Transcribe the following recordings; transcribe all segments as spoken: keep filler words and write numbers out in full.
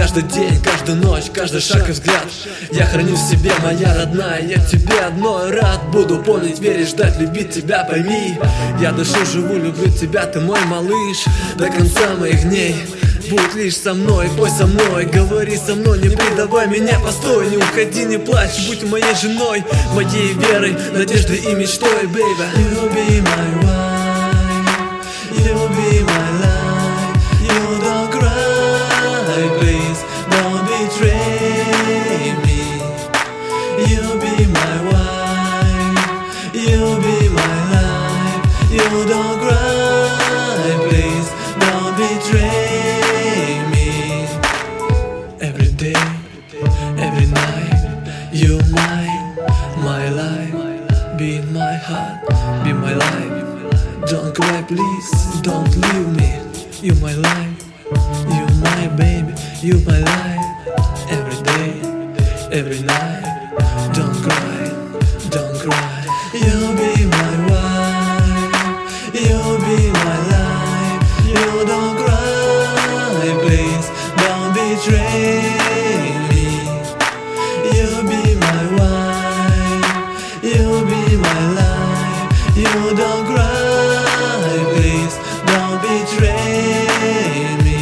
Каждый день, каждую ночь, каждый шаг и взгляд я храню в себе, моя родная. Я тебе одной рад, буду помнить, верить, ждать, любить тебя, пойми. Я дышу, живу, люблю тебя, ты мой малыш. До конца моих дней будь лишь со мной, пой со мной, говори со мной, не предавай меня, постой, не уходи, не плачь, будь моей женой, моей верой, надеждой и мечтой, baby. You'll be my wife, you'll be my life. You don't cry, please, don't betray me. You'll be my wife, you'll be my life. You don't cry, please, don't betray me. Every day, every night, you're mine, my life. Be in my heart, be my life. Don't cry, please, don't leave me. You my life, you my baby, you my life. Every day, every night, don't cry, don't cry. You'll be my wife, you'll be my life. You don't cry, please, don't betray me. You'll be my wife, you'll be my life. You don't cry, please, don't betray me.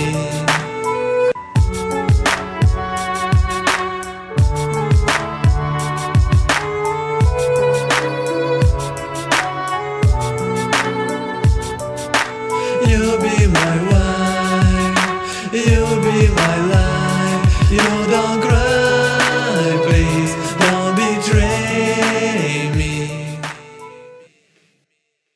You'll be my wife, you'll be my life. You don't cry.